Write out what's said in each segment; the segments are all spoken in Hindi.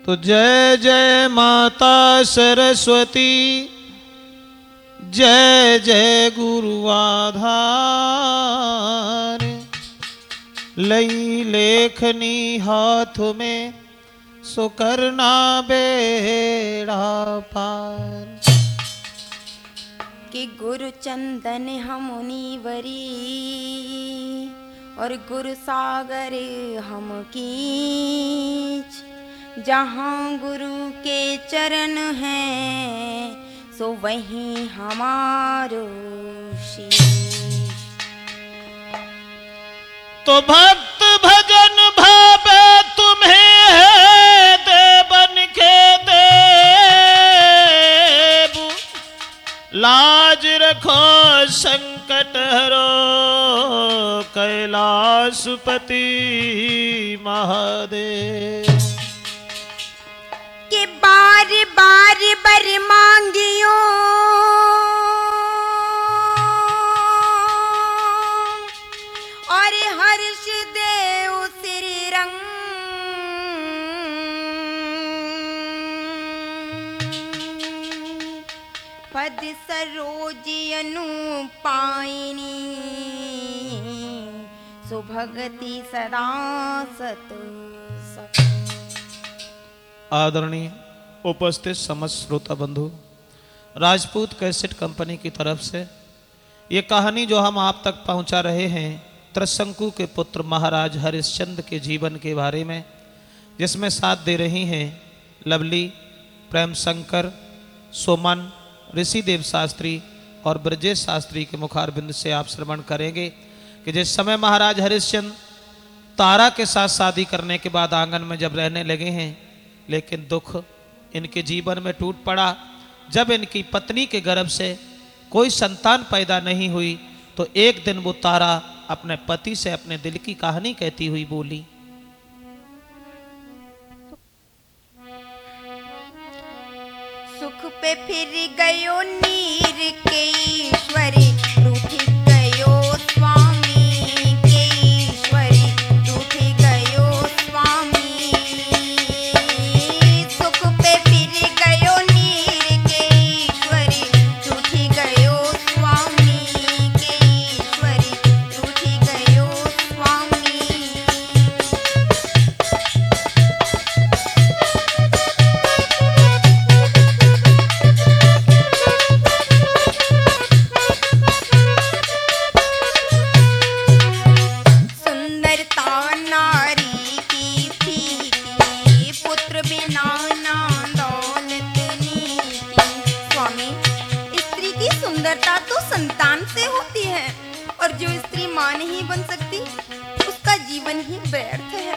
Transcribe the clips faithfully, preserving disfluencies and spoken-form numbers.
तो जय जय माता सरस्वती, जय जय गुरु आधार। लई लेखनी हाथ में सो करना बेड़ा पार। कि गुरु चंदन हम मुनिवरी और गुरु सागर हम कीच। जहाँ गुरु के चरण हैं सो वहीं हमारो शीश। तो भक्त भजन भावे तुम्हें है देवन के देव। लाज रखो संकट हरो कैलाशपति महादेव। कि बार बार बर मांगियो और हर्ष देव श्री रंग। पद सरोज अनुपायिनी सुभगति सदा सत सत। आदरणीय उपस्थित समस्त श्रोता बंधु, राजपूत कैसेट कंपनी की तरफ से ये कहानी जो हम आप तक पहुंचा रहे हैं त्रिशंकु के पुत्र महाराज हरिश्चंद्र के जीवन के बारे में, जिसमें साथ दे रही हैं लवली, प्रेम शंकर, सुमन, ऋषिदेव शास्त्री और ब्रजेश शास्त्री के मुखारबिंद से आप श्रवण करेंगे कि जिस समय महाराज हरिश्चंद्र तारा के साथ शादी करने के बाद आंगन में जब रहने लगे हैं, लेकिन दुख इनके जीवन में टूट पड़ा। जब इनकी पत्नी के गर्भ से कोई संतान पैदा नहीं हुई तो एक दिन वो तारा अपने पति से अपने दिल की कहानी कहती हुई बोली। सुख पे फिर गयो नीर के ईश्वरी, रूठी गयो स्वामी के ईश्वरी, रूठी गयो स्वामी। सुख पे फिर गयो नीर के ईश्वरी, रूठी गयो स्वामी के ईश्वरी, रूठी गयो स्वामी। सुंदरता तो संतान से होती है और जो स्त्री मां नहीं बन सकती उसका जीवन ही व्यर्थ है।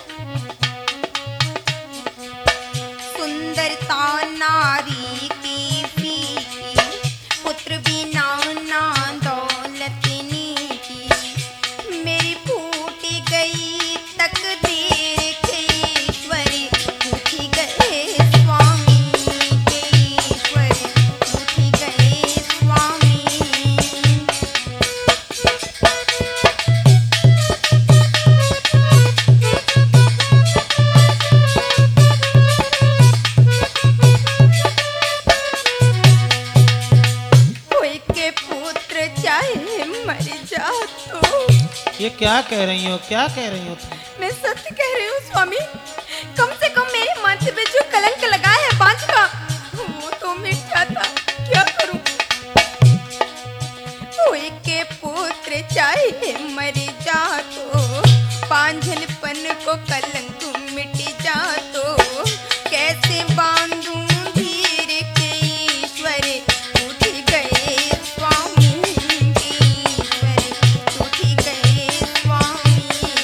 सुंदरता नारी की फीकी, पुत्र बिना ना दौलत नीति। मेरी फूट गई तकदीर के ईश्वरी, रूठी गए स्वामी के ईश्वरी, रूठी गए स्वामी। कोई के पुत्र चाहे मर जा तो। ये क्या कह रही हो, क्या कह रही हो तुम? मैं सत्य कह रही हूँ स्वामी। कम से कम मेरे माथे पे जो कलंक लगा है बांझ का, वो तो मिट जाता। क्या करूं? कोई के पुत्र चाहे मर जा तो, बांझलपन को कलंक मिट जा तो। कैसे बांधूं धीर के ईश्वर, रूठी गए स्वामी के ईश्वर, रूठी गए स्वामी।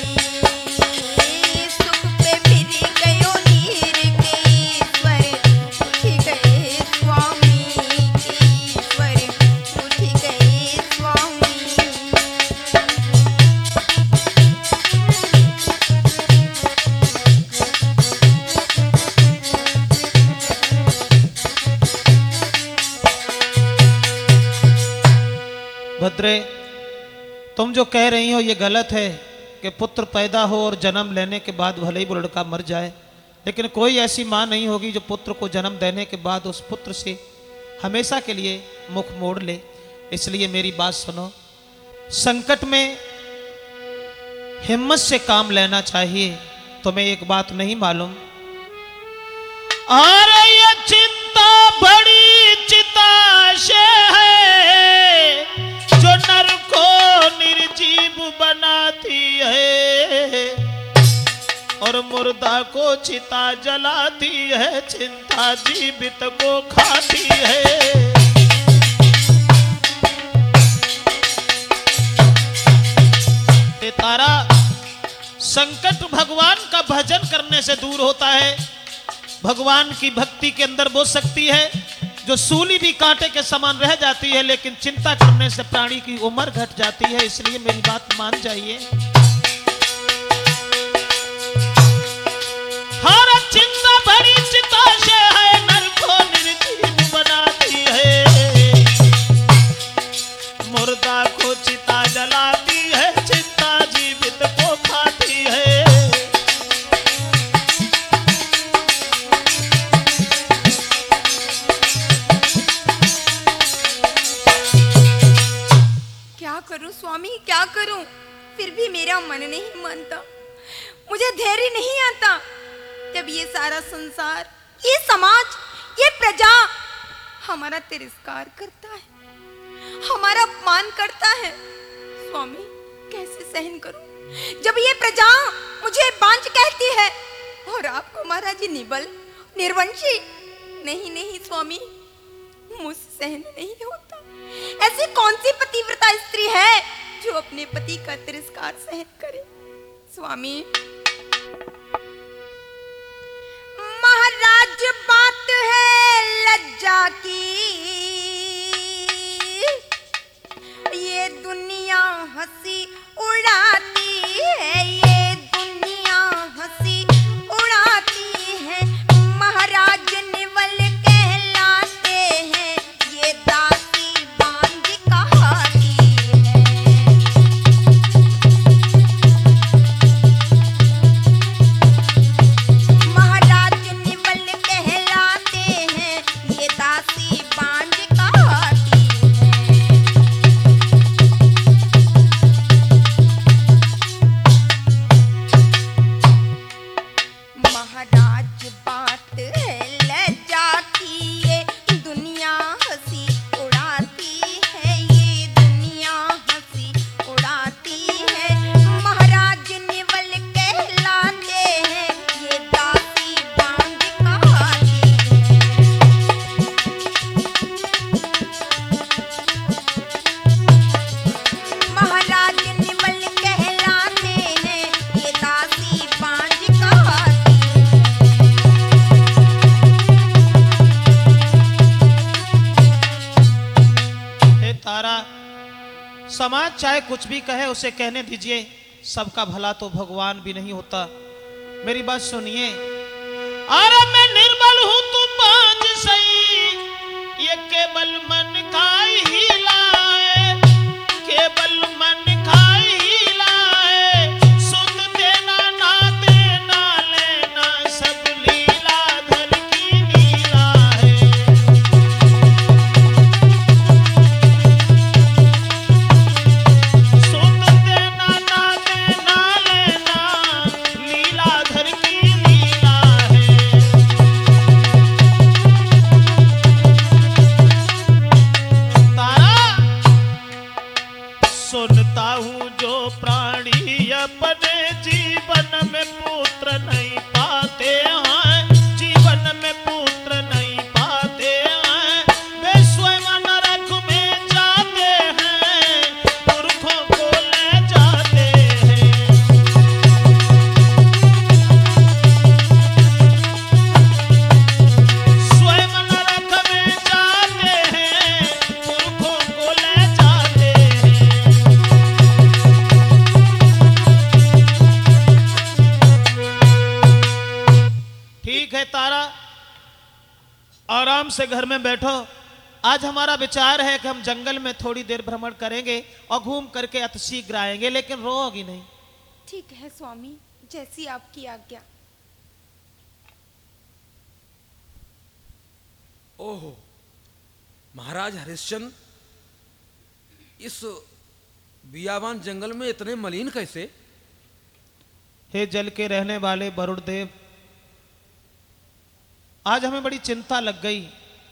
सुख पे फिर गयो नीर के ईश्वर, रूठी गए स्वामी के ईश्वर, रूठी गए स्वामी। भद्रे, तुम जो कह रही हो ये गलत है कि पुत्र पैदा हो और जन्म लेने के बाद भले ही वो लड़का मर जाए, लेकिन कोई ऐसी माँ नहीं होगी जो पुत्र को जन्म देने के बाद उस पुत्र से हमेशा के लिए मुख मोड़ ले। इसलिए मेरी बात सुनो, संकट में हिम्मत से काम लेना चाहिए। तुम्हें एक बात नहीं मालूम, अरे ये चिंता बड़ी चिता से है जो नर को निर्जीव बनाती है और मुर्दा को चिता जलाती है, चिंता जीवित को खाती है। तारा, संकट भगवान का भजन करने से दूर होता है। भगवान की भक्ति के अंदर वो शक्ति है जो सूली भी कांटे के समान रह जाती है, लेकिन चिंता करने से प्राणी की उम्र घट जाती है। इसलिए मेरी बात मान जाइए। हर चिंता बड़ी चिता से है, नर को निर्जीव बनाती है, मुर्दा को चिता जलाती है, चिंता जीवित को खाती है। क्या करूं स्वामी, क्या करूं? फिर भी मेरा मन नहीं मानता, मुझे धैर्य नहीं आता। जब ये सारा संसार, ये समाज, ये प्रजा हमारा तिरस्कार करता है, हमारा अपमान करता है, स्वामी कैसे सहन करूं? जब ये प्रजा मुझे बांझ कहती है और आपको महाराज निबल, निर्वंशी। नहीं नहीं स्वामी, मुझसे सहन नहीं होता। ऐसी कौन सी पतिव्रता स्त्री है जो अपने पति का तिरस्कार सहन करे? स्वामी महाराज बात है लज्जा की, ये दुनिया हंसी उड़ाती है, ये दुनिया हंसी उड़ाती है। महाराज निवल कहलाते हैं, ये दासी बांझ कहाती है। महाराज निवल कहलाते हैं, ये दासी बांझ कहाती है। महाराज बात है लज्जा की, ये दुनिया हंसी उड़ाती है, ये दुनिया हंसी उड़ाती है। महाराज निवल कहलाते हैं, ये दासी बांझ कहाती है। महाराज निवल कहलाते हैं, ये दासी बांझ कहाती है। हे तारा, समाज चाहे कुछ भी कहे उसे कहने दीजिए, सबका भला तो भगवान भी नहीं होता। मेरी बात सुनिए, अरे मैं निर्बल हूं तू बांझ सही, ये केवल मन का ही लाए, केवल मन का ही लाए, सुध देना ना देना लेना सब लीलाधर की लीला है। सुध देना ना देना लेना लीलाधर की लीला है। तारा, सुनता हूँ जो प्राणी अपने जीवन में पुत्र नहीं पाते हैं, जीवन में पुत्र नहीं पाते हैं, वे स्वयं नरक में जाते हैं, पुरखों को ले जाते हैं। स्वयं नरक में जाते हैं, पुरखों को ले जाते हैं। ठीक है तारा, आराम से घर में बैठो। आज हमारा विचार है कि हम जंगल में थोड़ी देर भ्रमण करेंगे और घूम करके अतिशीघ्र आएंगे, लेकिन रोओगी नहीं। ठीक है स्वामी, जैसी आपकी आज्ञा। ओहो, महाराज हरिश्चंद्र इस बियाबान जंगल में इतने मलिन कैसे? हे जल के रहने वाले वरुण देव, आज हमें बड़ी चिंता लग गई।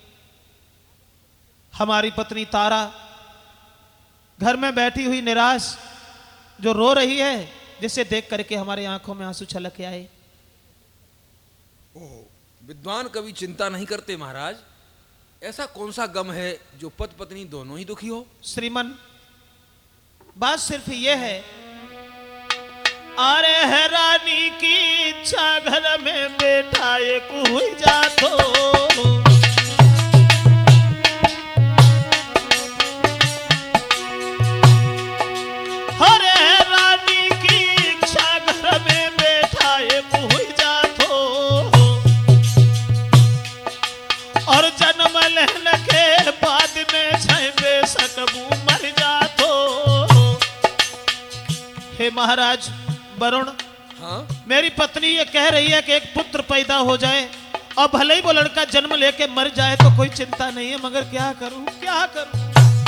हमारी पत्नी तारा घर में बैठी हुई निराश जो रो रही है, जिसे देख करके हमारे आंखों में आंसू छलक के आए। ओह, विद्वान कभी चिंता नहीं करते महाराज। ऐसा कौन सा गम है जो पति पत्नी दोनों ही दुखी हो? श्रीमन, बात सिर्फ ये है, अरे है रानी की इच्छा घर में बैठा एक हुई जा तो। अरे रानी की इच्छा घर में बैठा एक हुई जा तो, और जन्म लेने के बाद में छह बेशक मर जा तो। हे महाराज वरुण, हाँ? मेरी पत्नी ये कह रही है कि एक पुत्र पैदा हो जाए और भले ही वो लड़का जन्म लेके मर जाए तो कोई चिंता नहीं है, मगर क्या करूं क्या करूं?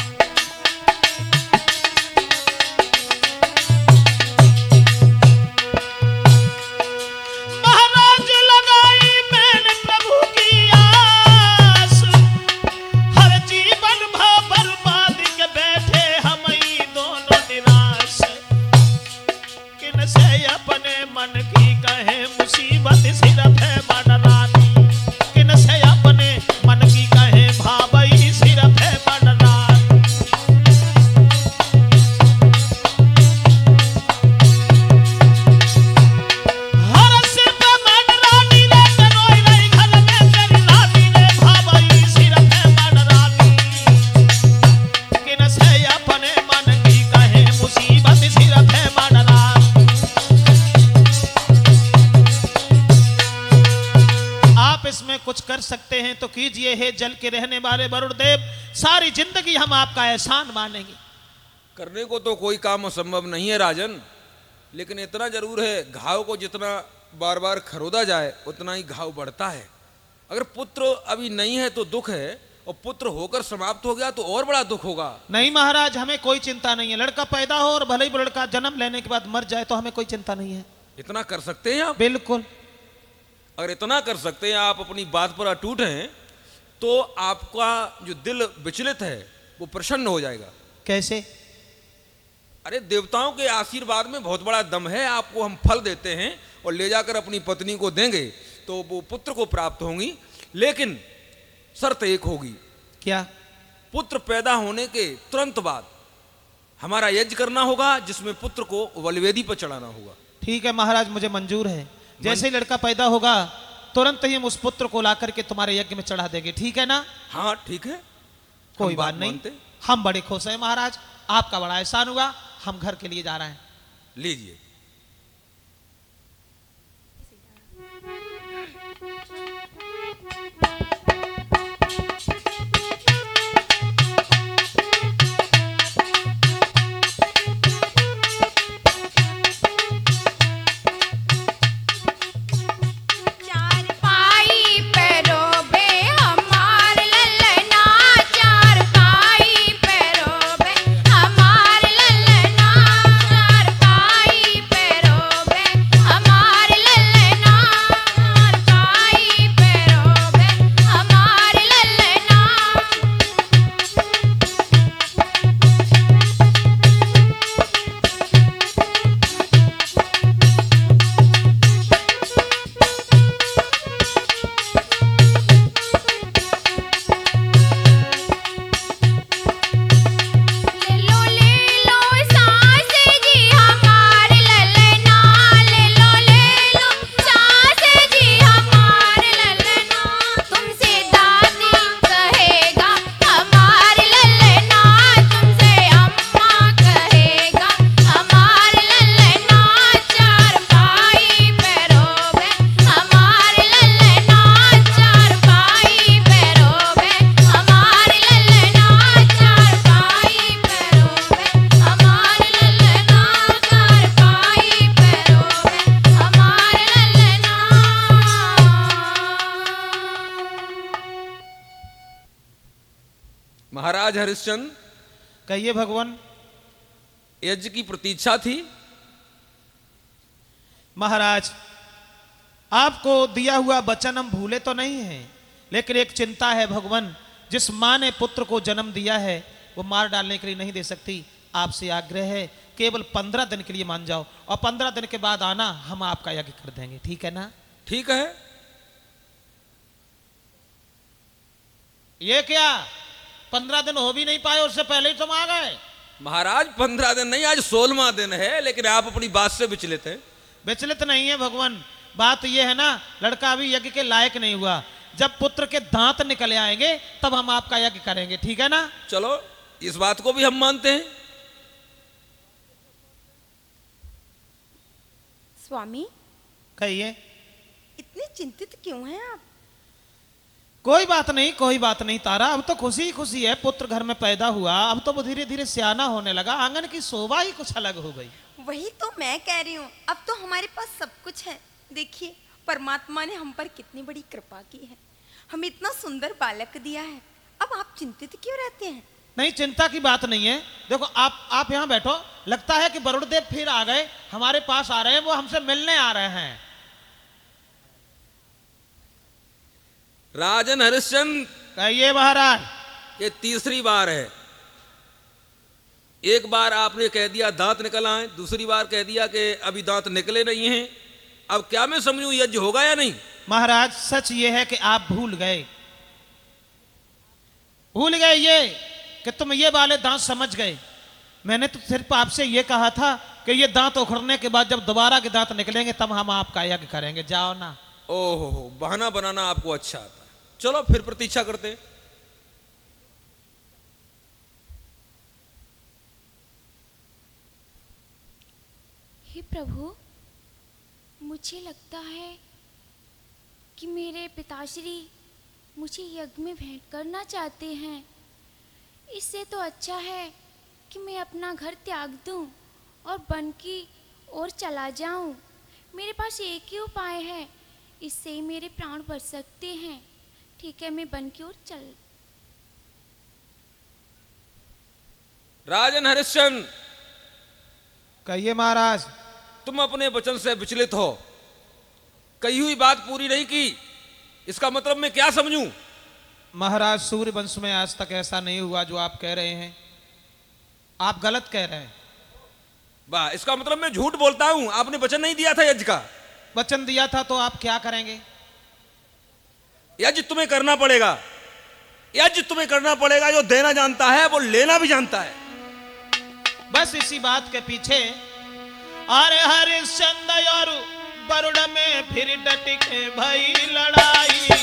महाराज लगाई मैंने प्रभु की आस, हर जीवन भर बर्बाद के बैठे हम ही दोनों निराश। किनसे अपने मन की कहे मुसीबत सिर्फ है मनरानी, किनसे अपने मन की कहे भावई सिर्फ है मनरानी। हर सिर्फ मनरानी रे कनोई रही घर में तेरी रानी रे भावई सिर्फ है मनरानी। किनसे अपने मन की कहे मुसीबत सिर्फ है मनरानी। आप इसमें कुछ कर सकते हैं तो कीजिए, हे जल के रहने वाले वरुण देव, सारी जिंदगी हम आपका एहसान मानेंगे। करने को तो कोई काम असंभव नहीं है राजन, लेकिन इतना जरूर है, घाव को जितना बार बार खरोदा जाए उतना ही घाव बढ़ता है। अगर पुत्र अभी नहीं है तो दुख है, और पुत्र होकर समाप्त हो गया तो और बड़ा दुख होगा। नहीं महाराज, हमें कोई चिंता नहीं है। लड़का पैदा हो और भले ही वो लड़का जन्म लेने के बाद मर जाए तो हमें कोई चिंता नहीं है। इतना कर सकते हैं आप? बिल्कुल। अगर इतना कर सकते हैं, आप अपनी बात पर अटूट हैं, तो आपका जो दिल विचलित है वो प्रसन्न हो जाएगा। कैसे? अरे देवताओं के आशीर्वाद में बहुत बड़ा दम है। आपको हम फल देते हैं और ले जाकर अपनी पत्नी को देंगे तो वो पुत्र को प्राप्त होंगी, लेकिन शर्त एक होगी। क्या? पुत्र पैदा होने के तुरंत बाद हमारा यज्ञ करना होगा, जिसमें पुत्र को बलिवेदी पर चढ़ाना होगा। ठीक है महाराज, मुझे मंजूर है। जैसे ही लड़का पैदा होगा तुरंत ही हम उस पुत्र को ला करके तुम्हारे यज्ञ में चढ़ा देंगे, ठीक है ना? हाँ ठीक है, कोई बात नहीं, हम बड़े खुश हैं महाराज, आपका बड़ा एहसान हुआ। हम घर के लिए जा रहे हैं। लीजिए। चार पाई महाराज हरिश्चंद्र, कहिए भगवान। यज्ञ की प्रतीक्षा थी। महाराज, आपको दिया हुआ वचन हम भूले तो नहीं हैं, लेकिन एक चिंता है भगवान। जिस माँ ने पुत्र को जन्म दिया है वो मार डालने के लिए नहीं दे सकती। आपसे आग्रह है केवल पंद्रह दिन के लिए मान जाओ और पंद्रह दिन के बाद आना, हम आपका यज्ञ कर देंगे, ठीक है ना? ठीक है। ये क्या पंद्रह दिन हो भी नहीं पाए, उससे पहले ही तुम आ गए? महाराज पंद्रह दिन नहीं, आज सोलहवां दिन है, लेकिन आप अपनी बात से विचलित हैं। विचलित नहीं है भगवान। बात यह है ना, लड़का अभी यज्ञ के लायक नहीं हुआ। जब पुत्र के दांत निकल आएंगे तब हम आपका यज्ञ करेंगे, ठीक है ना? चलो, इस बात को भी हम मानते हैं। स्वामी, कहिए। इतने चिंतित क्यों हैं आप? कोई बात नहीं, कोई बात नहीं तारा, अब तो खुशी ही खुशी है। पुत्र घर में पैदा हुआ, अब तो वो धीरे धीरे सियाना होने लगा, आंगन की शोभा ही कुछ अलग हो गई। वही तो मैं कह रही हूँ, अब तो हमारे पास सब कुछ है। देखिए, परमात्मा ने हम पर कितनी बड़ी कृपा की है, हमें इतना सुंदर बालक दिया है। अब आप चिंतित क्यों रहते हैं? नहीं, चिंता की बात नहीं है। देखो, आप आप यहाँ बैठो। लगता है कि वरुणदेव फिर आ गए, हमारे पास आ रहे हैं, वो हमसे मिलने आ रहे हैं। राजन हरिश्चंद्र, कहिए महाराज। ये तीसरी बार है। एक बार आपने कह दिया दांत निकल आए, दूसरी बार कह दिया कि अभी दांत निकले नहीं हैं। अब क्या मैं समझूं, यज्ञ होगा या नहीं? महाराज, सच ये है कि आप भूल गए, भूल गए ये कि तुम ये वाले दांत समझ गए। मैंने तो सिर्फ आपसे ये कहा था कि ये दांत उखड़ने के बाद जब दोबारा के दांत निकलेंगे तब हम आपका यज्ञ करेंगे। जाओ ना। ओहो, बहाना बनाना आपको अच्छा आता है। चलो फिर प्रतीक्षा करते हैं। हे प्रभु, मुझे लगता है कि मेरे पिताश्री मुझे यज्ञ में भेंट करना चाहते हैं। इससे तो अच्छा है कि मैं अपना घर त्याग दूं और वन की ओर चला जाऊं। मेरे पास एक ही उपाय है, इससे ही मेरे प्राण बच सकते हैं। ठीक है, मैं वन की ओर चल। राजन हरिश्चंद्र, कहिए महाराज। तुम अपने वचन से विचलित हो, कही हुई बात पूरी नहीं की, इसका मतलब मैं क्या समझूं? महाराज, सूर्य वंश में आज तक ऐसा नहीं हुआ जो आप कह रहे हैं। आप गलत कह रहे हैं। वाह, इसका मतलब मैं झूठ बोलता हूं? आपने वचन नहीं दिया था यज्ञ का? वचन दिया था तो आप क्या करेंगे? यज्ञ तुम्हें करना पड़ेगा, यज्ञ तुम्हें करना पड़ेगा। जो देना जानता है वो लेना भी जानता है। बस इसी बात के पीछे अरे हरिश्चंद्र और वरुण में फिर डट के भई लड़ाई।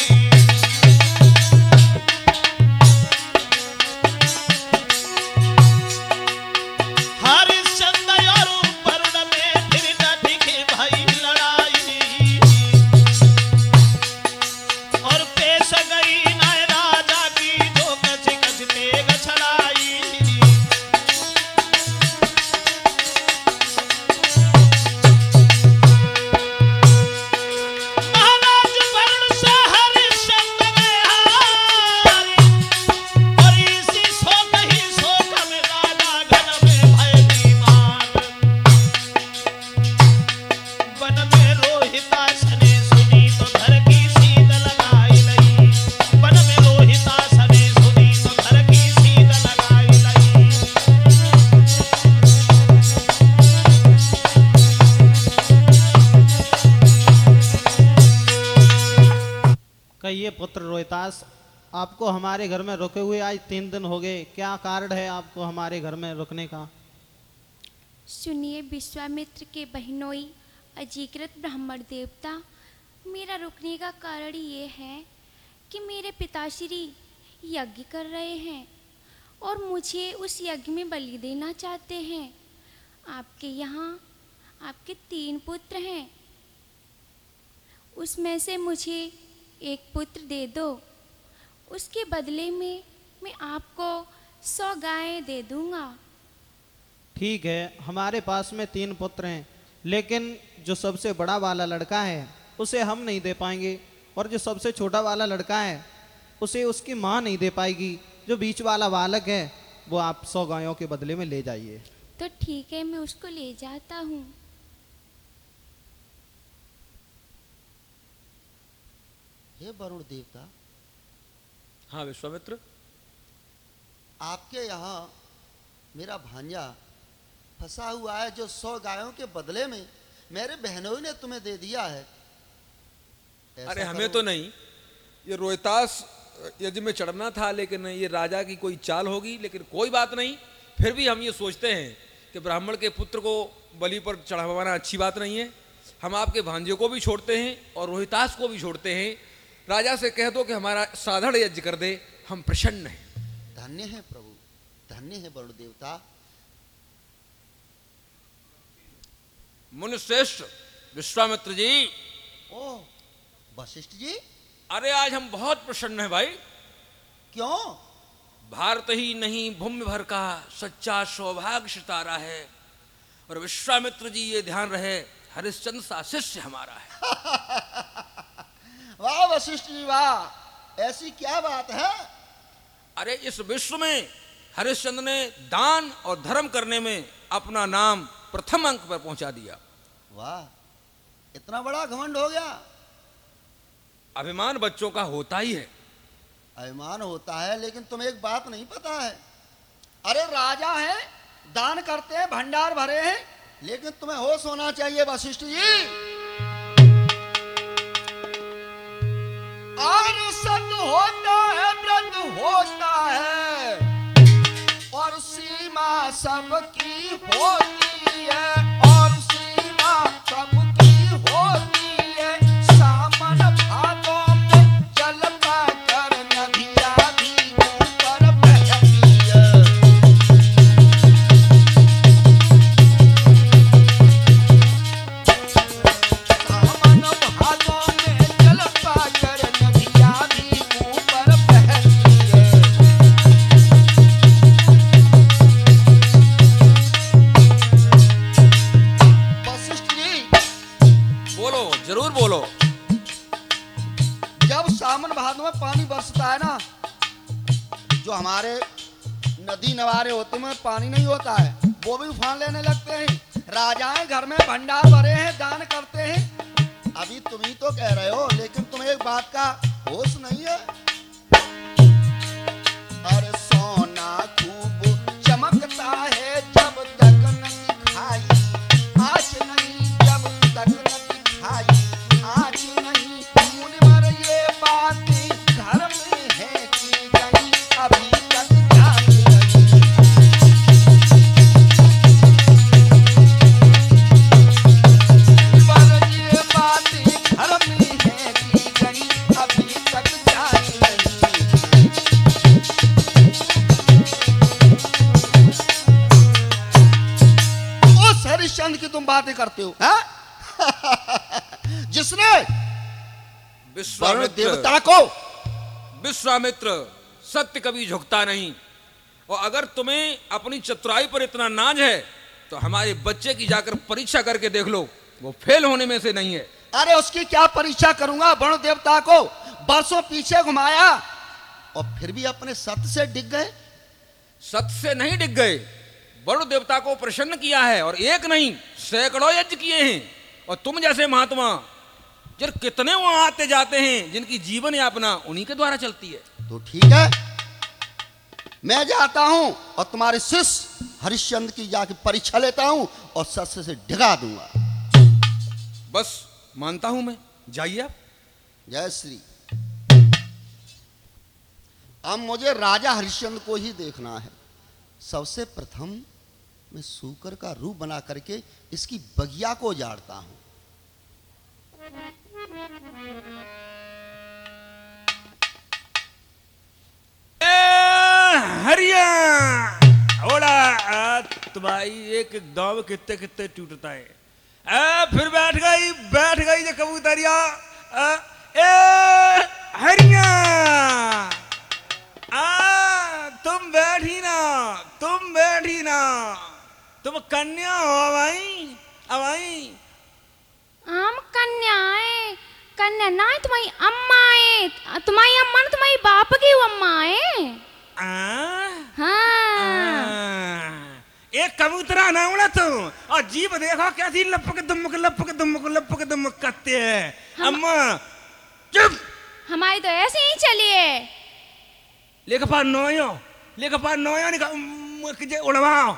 पुत्र रोहितास, आपको हमारे घर में रुके हुए आज तीन दिन हो गए, क्या कारण है आपको हमारे घर में रुकने का? सुनिए विश्वामित्र के बहनोई अजीकृत ब्राह्मण देवता, मेरा रुकने का कारण ये है कि मेरे पिताश्री यज्ञ कर रहे हैं और मुझे उस यज्ञ में बलि देना चाहते हैं। आपके यहाँ आपके तीन पुत्र हैं, उसमें से मुझे एक पुत्र दे दो, उसके बदले में मैं आपको सौ गायें दे दूंगा। ठीक है, हमारे पास में तीन पुत्र हैं, लेकिन जो सबसे बड़ा वाला लड़का है उसे हम नहीं दे पाएंगे और जो सबसे छोटा वाला लड़का है उसे उसकी माँ नहीं दे पाएगी। जो बीच वाला बालक है वो आप सौ गायों के बदले में ले जाइए। तो ठीक है, मैं उसको ले जाता हूँ। हे वरुण देवता, हाँ विश्वामित्र, आपके यहाँ मेरा भांजा फंसा हुआ है जो सौ गायों के बदले में मेरे बहनों ने तुम्हें दे दिया है। ऐसा अरे हमें करो। तो नहीं, ये रोहितास यज्ञ में चढ़ना था, लेकिन ये राजा की कोई चाल होगी। लेकिन कोई बात नहीं, फिर भी हम ये सोचते हैं कि ब्राह्मण के पुत्र को बलि पर चढ़ावाना अच्छी बात नहीं है। हम आपके भांजे को भी छोड़ते हैं और रोहितास को भी छोड़ते हैं। राजा से कह दो कि हमारा साधारण यज्ञ कर दे, हम प्रसन्न हैं। धन्य है प्रभु, धन्य है वरुण देवता। मुनिश्रेष्ठ विश्वामित्र जी, ओ वशिष्ठ जी, अरे आज हम बहुत प्रसन्न हैं भाई। क्यों? भारत ही नहीं भूमि भर का सच्चा सौभाग्य सितारा है। और विश्वामित्र जी ये ध्यान रहे, हरिश्चंद्र सा शिष्य हमारा है। वाह वशिष्ठ जी वाह, ऐसी क्या बात है? अरे इस विश्व में हरिश्चंद्र ने दान और धर्म करने में अपना नाम प्रथम अंक पर पहुंचा दिया। वाह, इतना बड़ा घमंड हो गया। अभिमान बच्चों का होता ही है। अभिमान होता है, लेकिन तुम्हें एक बात नहीं पता है। अरे राजा है, दान करते हैं, भंडार भरे हैं, लेकिन तुम्हें होश होना चाहिए वशिष्ठ जी। और सत होता है, व्रत होता है, और सीमा सबकी होती है, और सीमा सबकी होती है। सामन भादों में चलता कर नदिया भी ऊपर बहती है। सामन भादों में चलता कर नदिया भी ऊपर बहती है। वशिष्ठ जी, बोलो, जरूर बोलो। जब सावन भादों में पानी बरसता है ना, जो हमारे नदी नवारे होते हैं पानी नहीं होता है, वो भी उफान लेने लगते हैं। राजाएं घर में भंडार भरे हैं, दान करते हैं। अभी तुम ही तो कह रहे हो, लेकिन तुम्हें एक बात का होश नहीं है। अरे सोना खूब चमकता है जब तक न दिखाई, आज नहीं जब तक न दिखाई, आज नहीं। मुनिवर ये बात घर में है कि गई, अभी तक जाग रही। मुनिवर ये बात घर में है कि गई, अभी तक जाग रही। उस हरिश्चंद्र की तुम बातें करते हो, हैं? जिसने वरुण विश्वामित्र देवता को विश्वामित्र सत्य कभी झुकता नहीं। और अगर तुम्हें अपनी चतुराई पर इतना नाज है तो हमारे बच्चे की जाकर परीक्षा करके देख लो, वो फेल होने में से नहीं है। अरे उसकी क्या परीक्षा करूंगा? वरुण देवता को बरसों पीछे घुमाया और फिर भी अपने सत्य से डिग गए। सत्य से नहीं डिग गए, वरुण देवता को प्रसन्न किया है, और एक नहीं सैकड़ों यज्ञ किए हैं। और तुम जैसे महात्मा जब कितने वहां आते जाते हैं जिनकी जीवन यापना उन्हीं के द्वारा चलती है। तो ठीक है, मैं जाता हूं और तुम्हारे शिष्य हरिश्चंद्र की जाके परीक्षा लेता हूं और सत्य से डिगा दूंगा। बस मानता हूं मैं, जाइए आप। जय श्री। अब मुझे राजा हरिश्चंद्र को ही देखना है। सबसे प्रथम मैं सूकर का रूप बना करके इसकी बगिया को उजाड़ता हूं। हरिया ओला तुम्हारी एक दाव कितने कितने टूटता है। आ, फिर बैठ गई बैठ गई ये कबूतरिया। आ, ए हरिया आ तुम बैठी ना तुम बैठी ना तुम कन्या हो भाई अब आई। हम कन्या है, कन्या ना है तुम्हारी अम्मा है, तुम्हारी अम्मा ना तुम्हारी बाप की वो अम्मा है। आ कबूतरा ना उड़ा तू, और जीभ देखो कैसी लपक दुमक लपक दुमक लपक दुमक करते हैं। अम्मा चुप। हमारी तो ऐसे ही चली है। लेके पार नोयो, लेके पार नोयो निका उड़वाओ।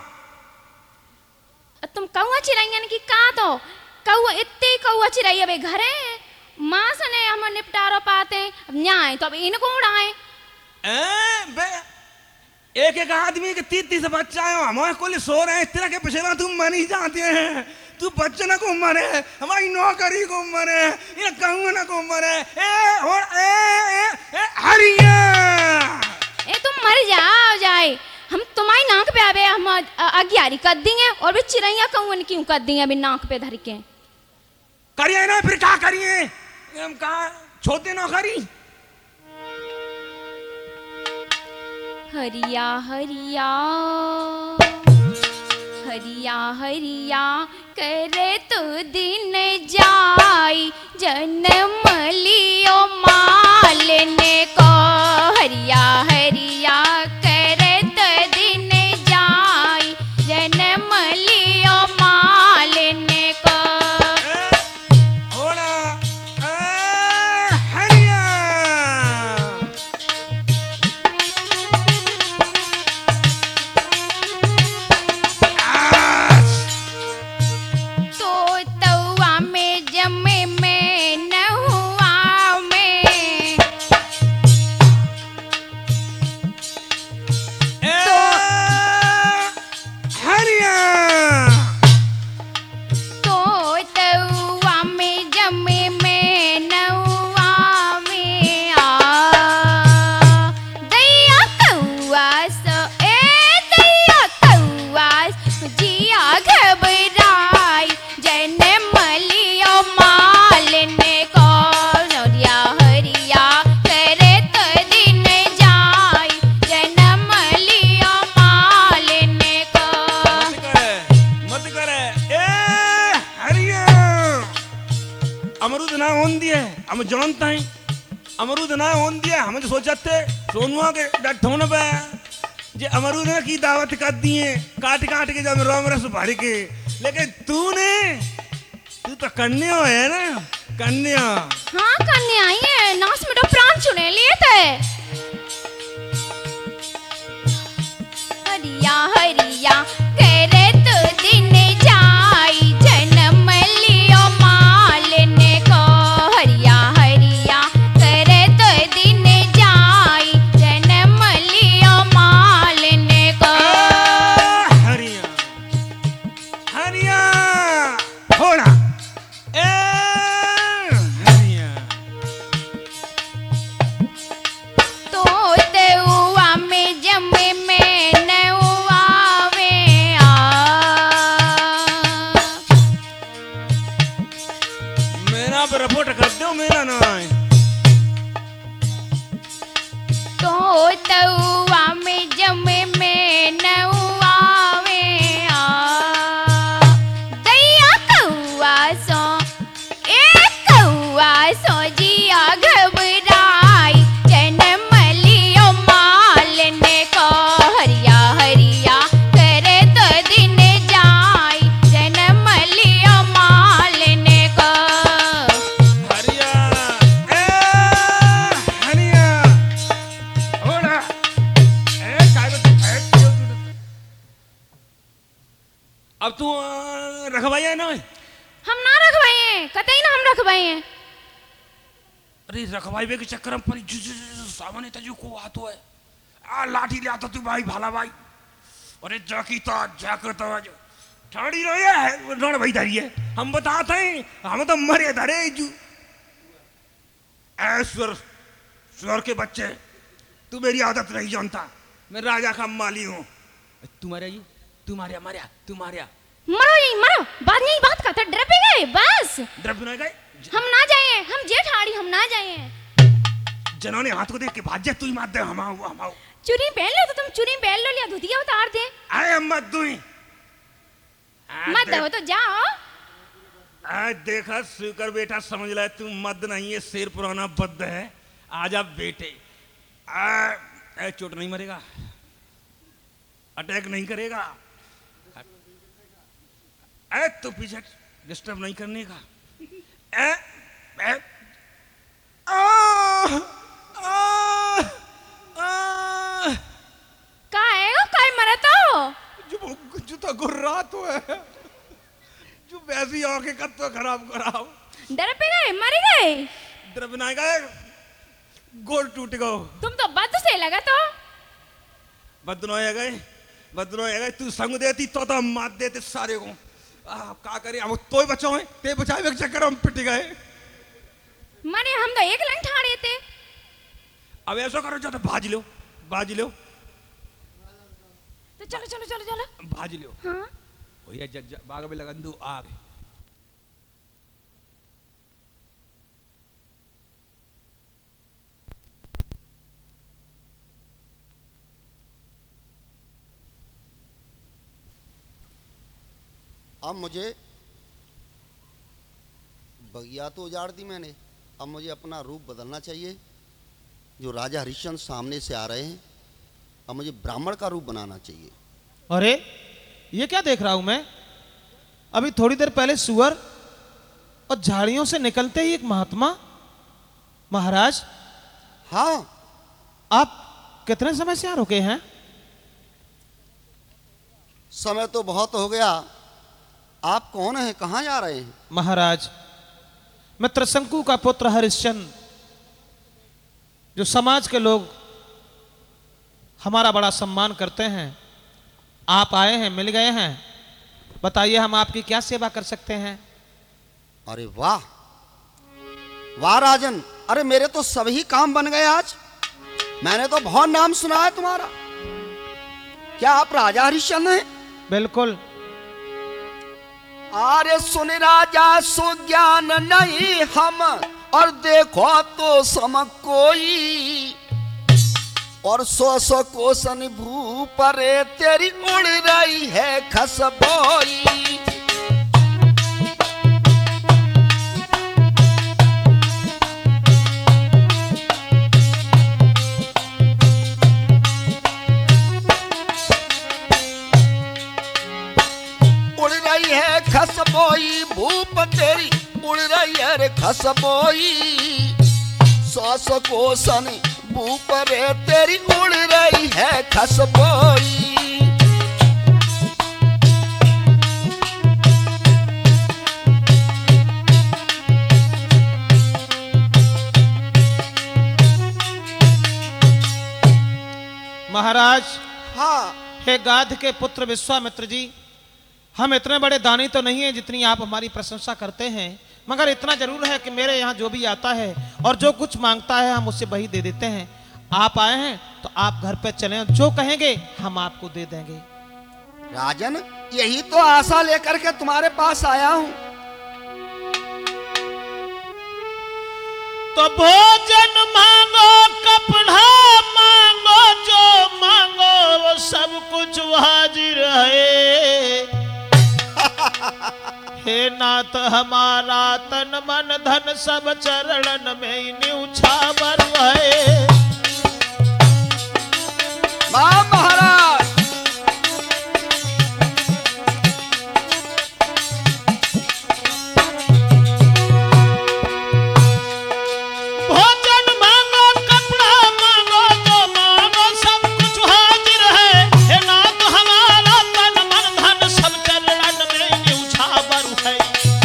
तुम कौआ चिराइयन की का तो कौआ इतने कौआ चिराइया बे घरे माँ सने हम निपटारो पाते न्याय तो अब इनको उड़ाए। बे एक एक आदमी के तीस तीस बच्चा है, हमारे कुल सो रहे हैं, इस तरह के पिछड़ा तुम मर ही जाते हैं। तू बच्चे ना को मरे, हमारी नौकरी को मरे, ये कहूँ ना को मरे। ए और ए ए ए हरिया ए तुम मर जाओ जाए, हम तुम्हारी नाक पे आवे हम अग्यारी कर देंगे और भी चिड़ैया कहूँ क्यों कर देंगे अभी नाक पे धर के। करिए ना फिर क्या करिए, हम कहा छोटे नौकरी। हरिया हरिया हरिया हरिया करे तो दिन जाई जन्म लियो मालने को। हरिया हरिया करे तो दिन जाई जन्म लियो मालने को। होना हरिया हम जानता है अमरूद ना होन दिया, हम तो सोचते सोनुआ के डठों पे जे अमरूद की दावत कर दिए काट काट के जब रोम रस भर के। लेकिन तूने तू तो कन्या है ना, कन्या। हाँ कन्या ही है, नास में तो प्राण चुने लिए थे। हरिया हरिया करे तो दिन जाई जन्म लियो मालने को। हरिया हरिया करे तो दिन जाई जन्म लियो मालने को। हरिया हरिया होना ए हरिया तो ते हुआ में जमे में न हुआ वे आ। मेरा पर रिपोर्ट कर दो, मेरा ना है। तो ते हुआ में जमे में न हुआ वे आ। दैया कौआ सो एक कौआ सो जिया घबराई जन्म लियो मालने को। हरिया हरिया करे तो दिन जाई जन्म लियो मालने को। हरिया ए हरिया होना ए काय बत फैट क्यों तू। अब तू अ, रखवाया ना। हम ना रखवाए हैं, कतई ना हम रखवाए हैं। अरे रखवाई के चक्कर में परी जु- जु- जु- सामने तजु को आतो है आ लाठी ले आता तू भाई भाला भाई। अरे जाकी तो जाकर तो आज ठाड़ी रही है रण भाई धरी है। हम बताते हैं हम तो मरे धरे जू ऐश्वर स्वर के बच्चे। तू मेरी आदत नहीं जानता, मैं राजा का माली हूँ। तुम्हारे ये तुम्हारे मारिया तुम्हारे मरो यही मरो, बात नहीं बात करते डर पे गए बस। डर बिना गए हम ना जाए, हम जेठाड़ी हम ना जाए। जनों ने हाथ को देख के भाज जा, तू ही मार दे हमाओ हमाओ। चुरी पहन लो तो तुम चुरी पहन लो, लिया धुतिया उतार दे। आए मत दुई मत दो तो जाओ। आज देखा सुकर बेटा समझ ले तू मद नहीं है, शेर पुराना बद्ध है। आजा बेटे आ, ए, चोट नहीं मरेगा, अटैक नहीं करेगा, ए तो पीछे डिस्टर्ब नहीं करने का। ए, ए, आ, आ, आ, का है वो काय मरा तो जो जो तो गुर्रा तो है जो वैसी आंखें कद तो खराब खराब डर पे गए मर गए डर बनाए गए गोल टूट गो। तुम तो बद से लगा तो बदनो है गए बदनो है गए तू संग देती तो तो मार देते सारे को। आ का करे हम तोय बचाओ हैं ते बचाए एक चक्कर हम पिट गए। माने हम तो एक लंग ठाड़े थे। अब ऐसा करो जो तो भाज लो भाज लो तो चलो चलो चलो चलो भाज लो। हाँ भैया जज बाग में लगन दू आग। अब मुझे बगिया तो उजाड़ दी मैंने, अब मुझे अपना रूप बदलना चाहिए। जो राजा हरिश्चंद्र सामने से आ रहे हैं, अब मुझे ब्राह्मण का रूप बनाना चाहिए। अरे ये क्या देख रहा हूं मैं? अभी थोड़ी देर पहले सुअर और झाड़ियों से निकलते ही एक महात्मा। महाराज हाँ, आप कितने समय से यहाँ रुके हैं? समय तो बहुत हो गया। आप कौन हैं, कहाँ जा रहे हैं? महाराज मैं त्रिशंकु का पुत्र हरिश्चंद्र, जो समाज के लोग हमारा बड़ा सम्मान करते हैं। आप आए हैं, मिल गए हैं, बताइए हम आपकी क्या सेवा कर सकते हैं? अरे वाह वाह राजन, अरे मेरे तो सभी काम बन गए आज। मैंने तो बहुत नाम सुना है तुम्हारा। क्या आप राजा हरिश्चंद्र हैं? बिल्कुल। अरे सुन राजा सुज्ञान नहीं हम, और देखो तो सम कोई, और सौ सौ कोसन भू परे तेरी उड़ रही है खसबोई। खसबोई भूप तेरी उड़ रही है रे खसबोई, सौ सौ कोसन भूप रे तेरी उड़ रही है खसबोई। महाराज हाँ, हे गाध के पुत्र विश्वामित्र जी, हम इतने बड़े दानी तो नहीं हैं जितनी आप हमारी प्रशंसा करते हैं, मगर इतना जरूर है कि मेरे यहाँ जो भी आता है और जो कुछ मांगता है हम उससे वही दे देते हैं। आप आए हैं तो आप घर पे चलें, जो कहेंगे हम आपको दे देंगे। राजन यही तो आशा लेकर के तुम्हारे पास आया हूँ। तो भोजन मांगो, कपड़ा मांगो, जो मांगो वो सब कुछ हाजिर है। हे नाथ हमारा तन मन धन सब चरणन में न्यूछावर है। वाह महाराज, भोजन मांगो, कपड़ा मांगो, जो मांगो सब कुछ हाजिर है। हे नाथ हमारा तन मन धन सब चरणन में न्यूछावर है।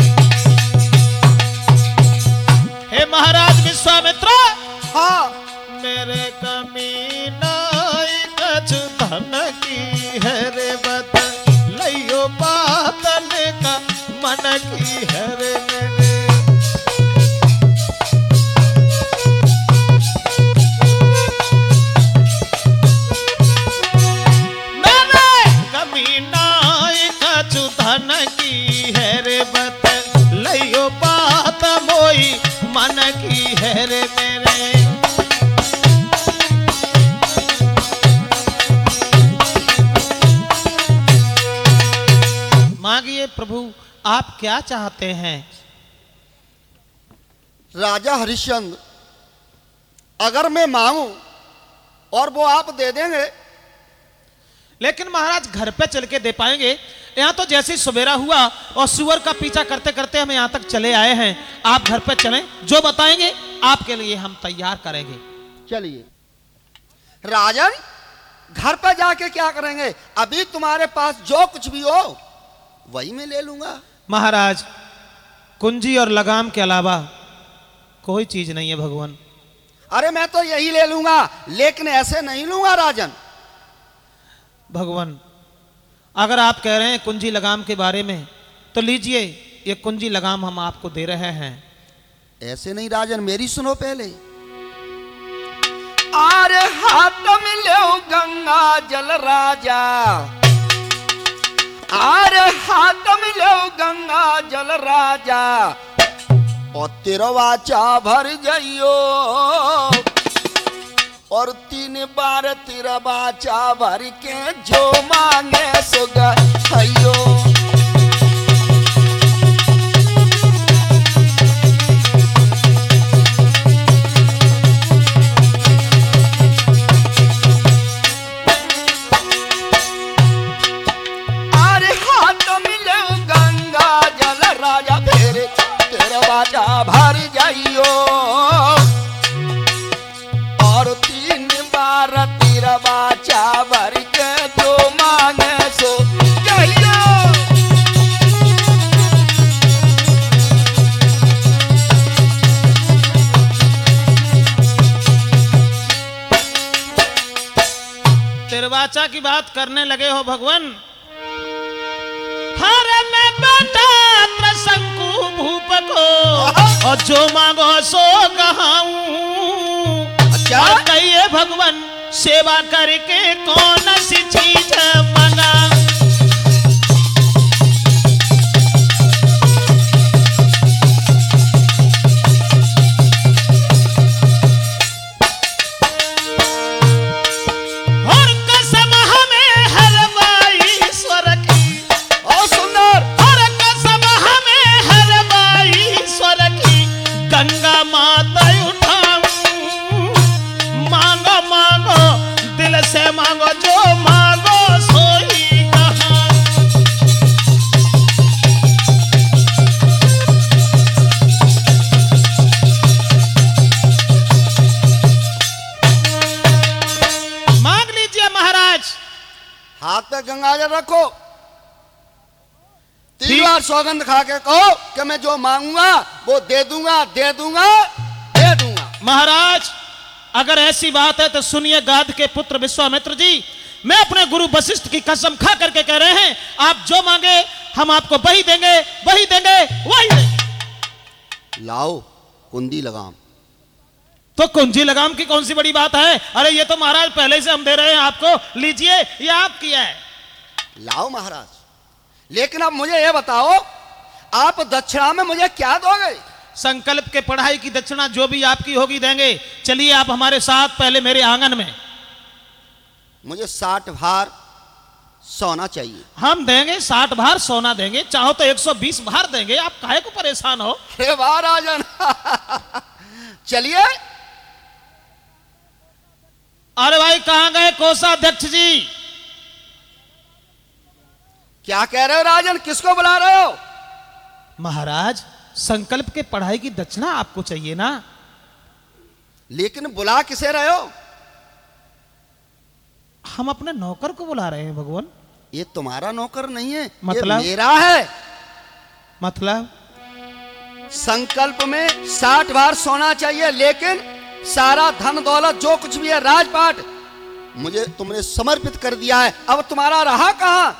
हे महाराज विश्वामित्र, हाँ मेरे कमीना कछ धन की है रे बत लइयो बातन का मन की है रे मेरे। मेरे कमीना कछ धन की है रे बत लइयो बात मोई मन की है रे मेरे। मांगिए प्रभु, आप क्या चाहते हैं? राजा हरिश्चंद्र, अगर मैं मांगू और वो आप दे देंगे। लेकिन महाराज घर पे चल के दे पाएंगे, यहाँ तो जैसे ही सवेरा हुआ और सुअर का पीछा करते करते हम यहाँ तक चले आए हैं। आप घर पर चलें, जो बताएंगे आपके लिए हम तैयार करेंगे। चलिए राजन, घर पर जाके क्या करेंगे? अभी तुम्हारे पास जो कुछ भी हो वही मैं ले लूंगा। महाराज, कुंजी और लगाम के अलावा कोई चीज नहीं है भगवान। अरे मैं तो यही ले लूंगा, लेकिन ऐसे नहीं लूंगा राजन। भगवान, अगर आप कह रहे हैं कुंजी लगाम के बारे में तो लीजिए, ये कुंजी लगाम हम आपको दे रहे हैं। ऐसे नहीं राजन, मेरी सुनो पहले। आरे हाथ में ले गंगा जल राजा, आरे हाथ में ले गंगा जल राजा, और तेरा वाचा भर जाइयो, और तीन बार तेरा वाचा भर के जो मांगे सो गयो। भर जाइयो, और तीन बार तेरा बाचा भर के जो मांगे सो जाइयो। तिरवाचा की बात करने लगे हो भगवान? हरे मैं बेटा त्रसंकु भूप को, और जो मांगो सो कहाऊं। अच्छा? और कहिए भगवान, सेवा करके कौन सी चीज मांगा। और कसम हमें हलवाई ईश्वर की, और सुंदर, और कसम हमें हलवाई ईश्वर की, गंगा माता उठाऊं। मांगो मांगो दिल से मांगो, जो मांगो सोई कहां। मांग लीजिए महाराज। हाथ पे गंगा जल रखो, तीन बार सौगंध खा के कहो कि मैं जो मांगूंगा वो दे दूंगा, दे दूंगा, दे दूंगा। महाराज, अगर ऐसी बात है तो सुनिए गाध के पुत्र विश्वामित्र जी, मैं अपने गुरु वशिष्ठ की कसम खा करके कह रहे हैं, आप जो मांगे हम आपको वही देंगे, वही देंगे, वही देंगे। लाओ कुंडी लगाम। तो कुंजी लगाम की कौन सी बड़ी बात है? अरे ये तो महाराज पहले से हम दे रहे हैं आपको, लीजिए, ये आप किया है। लाओ महाराज, लेकिन अब मुझे ये बताओ, आप दक्षिणा में मुझे क्या दोगे? संकल्प के पढ़ाई की दक्षिणा जो भी आपकी होगी देंगे। चलिए आप हमारे साथ पहले मेरे आंगन में। मुझे साठ भार सोना चाहिए। हम देंगे साठ भार सोना देंगे, चाहो तो एक सौ बीस भार देंगे, आप काहे को परेशान हो? अरे वाह राजन। चलिए। अरे भाई कहां गए कोषाध्यक्ष जी? क्या कह रहे हो राजन, किसको बुला रहे हो? महाराज, संकल्प के पढ़ाई की दक्षिणा आपको चाहिए ना। लेकिन बुला किसे रहे हो? हम अपने नौकर को बुला रहे हैं भगवान। ये तुम्हारा नौकर नहीं है, मतलब? ये मेरा है। मतलब? संकल्प में साठ बार सोना चाहिए, लेकिन सारा धन दौलत जो कुछ भी है राजपाट मुझे तुमने समर्पित कर दिया है। अब तुम्हारा रहा कहां?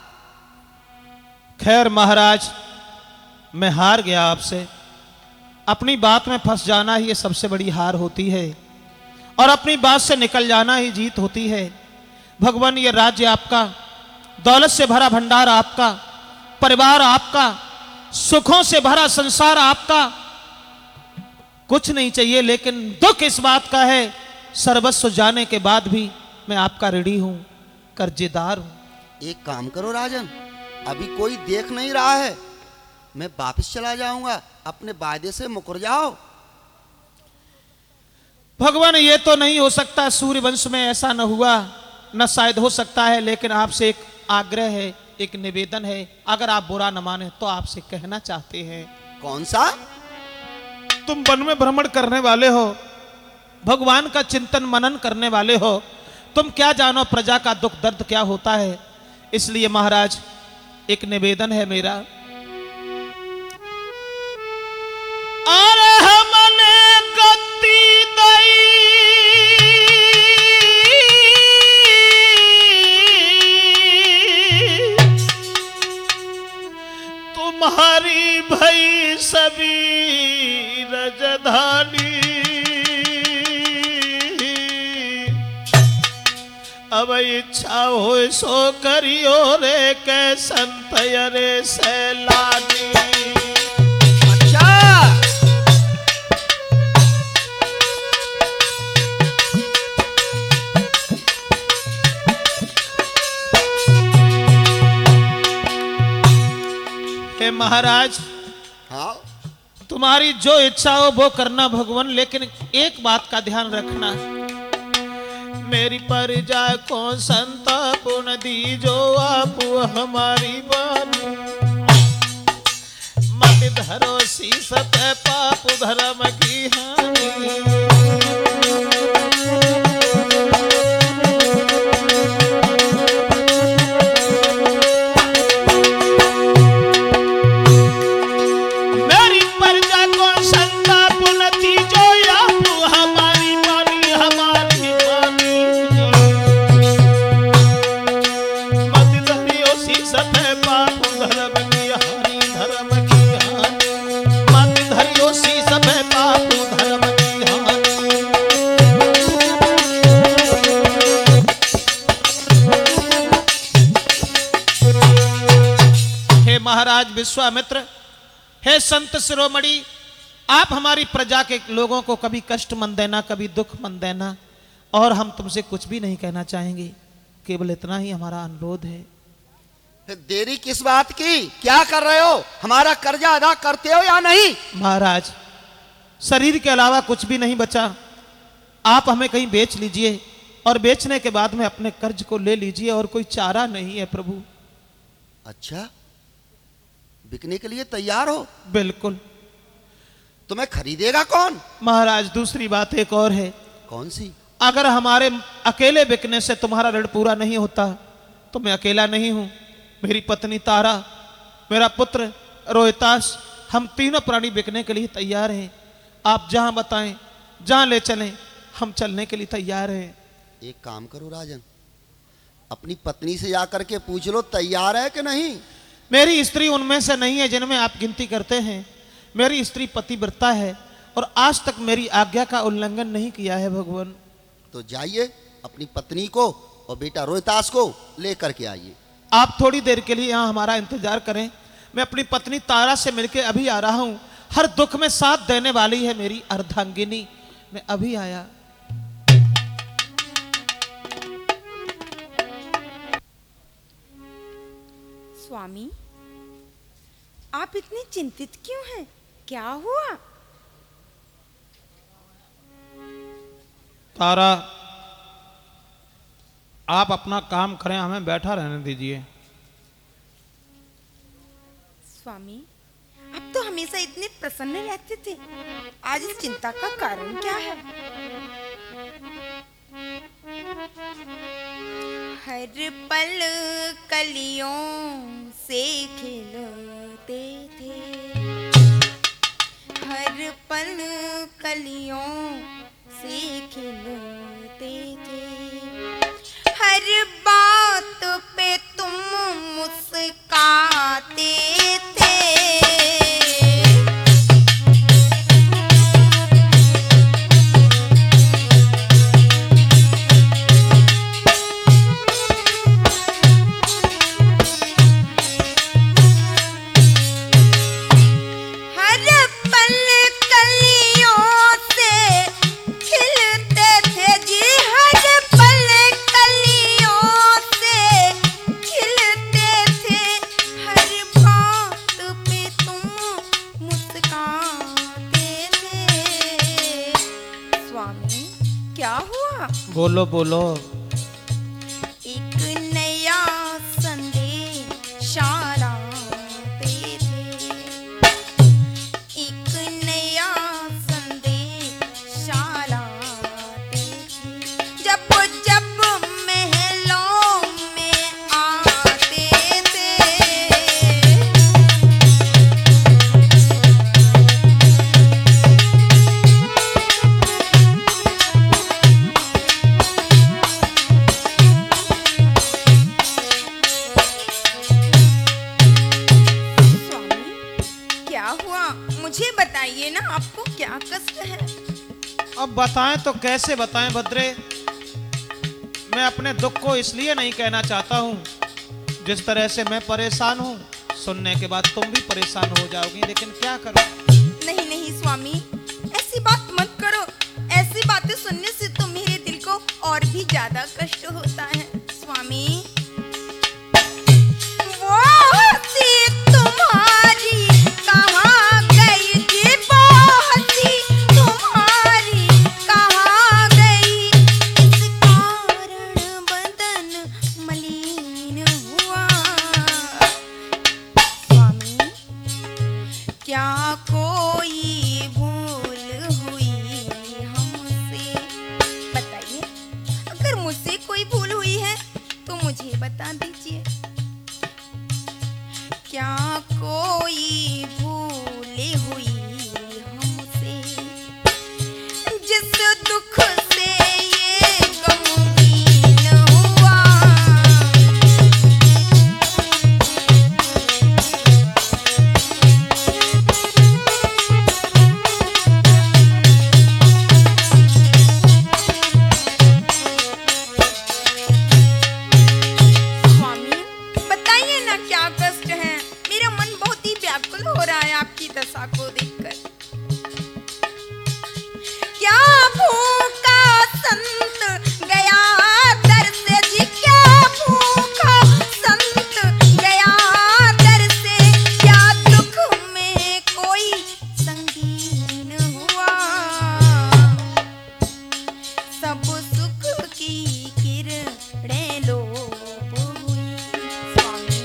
खैर महाराज, मैं हार गया आपसे। अपनी बात में फंस जाना ही ये सबसे बड़ी हार होती है, और अपनी बात से निकल जाना ही जीत होती है। भगवान, ये राज्य आपका, दौलत से भरा भंडार आपका, परिवार आपका, सुखों से भरा संसार आपका, कुछ नहीं चाहिए। लेकिन दुख इस बात का है, सर्वस्व जाने के बाद भी मैं आपका ऋणी हूं, कर्जेदार हूं। एक काम करो राजन, अभी कोई देख नहीं रहा है, मैं वापस चला जाऊंगा, अपने वायदे से मुकर जाओ। भगवान, ये तो नहीं हो सकता, सूर्यवंश में ऐसा न हुआ, न शायद हो सकता है। लेकिन आपसे एक आग्रह है, एक निवेदन है, अगर आप बुरा न माने तो आपसे कहना चाहते हैं। कौन सा? तुम वन में भ्रमण करने वाले हो, भगवान का चिंतन मनन करने वाले हो, तुम क्या जानो प्रजा का दुख दर्द क्या होता है। इसलिए महाराज एक निवेदन है मेरा। अरे हमने गति दई तुम्हारी भई सभी रजधानी, अब इच्छा हो सो करियो रे के संत रे सैलानी। अच्छा, हे महाराज, हाँ तुम्हारी जो इच्छा हो वो करना भगवान, लेकिन एक बात का ध्यान रखना, मेरी परिजा को संतापुन दीजो आप हमारी बानी, मत धरो शीस पे पाप धर्म की हानि। मेरी परिजा को संतापुन दीजो आप हमारी बानी, हमारी बानी, मत धरो शीस पे पाप धर्म की हानि, धर्म की हानि, मत धरो शीस पे पाप धर्म की हानि। हे महाराज विश्वामित्र, हे संत शिरोमणि, आप हमारी प्रजा के लोगों को कभी कष्ट मन देना, कभी दुख मन देना, और हम तुमसे कुछ भी नहीं कहना चाहेंगे, केवल इतना ही हमारा अनुरोध है। फिर देरी किस बात की? क्या कर रहे हो? हमारा कर्जा अदा करते हो या नहीं? महाराज, शरीर के अलावा कुछ भी नहीं बचा, आप हमें कहीं बेच लीजिए और बेचने के बाद में अपने कर्ज को ले लीजिए, और कोई चारा नहीं है प्रभु। अच्छा, बिकने के लिए तैयार हो? बिल्कुल। तुम्हें खरीदेगा कौन? महाराज, दूसरी बात एक और है, कौन सी? अगर हमारे अकेले बिकने से तुम्हारा ऋण पूरा नहीं होता तो मैं अकेला नहीं हूं, मेरी पत्नी तारा, मेरा पुत्र रोहितास, हम तीनों प्राणी बिकने के लिए तैयार हैं। आप जहां बताएं, जहां ले चलें, हम चलने के लिए तैयार हैं। एक काम करो राजन, अपनी पत्नी से जाकर के पूछ लो तैयार है कि नहीं। मेरी स्त्री उनमें से नहीं है जिनमें आप गिनती करते हैं। मेरी स्त्री पतिव्रता है और आज तक मेरी आज्ञा का उल्लंघन नहीं किया है भगवान। तो जाइए अपनी पत्नी को और बेटा रोहितास को लेकर के आइए। आप थोड़ी देर के लिए यहाँ हमारा इंतजार करें, मैं अपनी पत्नी तारा से मिलके अभी आ रहा हूँ। हर दुख में साथ देने वाली है मेरी अर्धांगिनी, मैं अभी आया। स्वामी, आप इतने चिंतित क्यों हैं? क्या हुआ? तारा, आप अपना काम करें, हमें बैठा रहने दीजिए। स्वामी, आप तो हमेशा इतने प्रसन्न रहते थे, आज इस चिंता का कारण क्या है? हर पल कलियों से खिलते थे, हर पल कलियों से खिलते थे, हर बात पे तुम मुस्काते थे। बोलो बोलो। एक नया संदेश बताएं तो कैसे बताएं भद्रे। मैं अपने दुख को इसलिए नहीं कहना चाहता हूं, जिस तरह से मैं परेशान हूं, सुनने के बाद तुम भी परेशान हो जाओगी, लेकिन क्या करूं। नहीं नहीं स्वामी, ऐसी बात मत करो। ऐसी बातें सुनने से तो मेरे दिल को और भी ज्यादा कष्ट होता है स्वामी। वो हंसी तुम्हारी कहाँ गई थी, वो हंसी तुम्हारी कहाँ गई, इस कारण बदन मलिन हुआ। स्वामी, क्या कोई भूल हुई हमसे? बताइए, अगर मुझसे कोई भूल हुई है तो मुझे बता दीजिए। क्या कोई भूल हुई हमसे, जिस दुख से ये गमगीन हुआ? स्वामी, बताइए ना क्या कष्ट है। मेरा मन बहुत ही व्याकुल हो रहा है आपकी दशा को देखकर। क्या भूखा संत गया दर से जी, क्या भूखा संत गया दर से, क्या दुख में कोई संगीन हुआ? सब सुख की किरणें लोप हुई। स्वामी,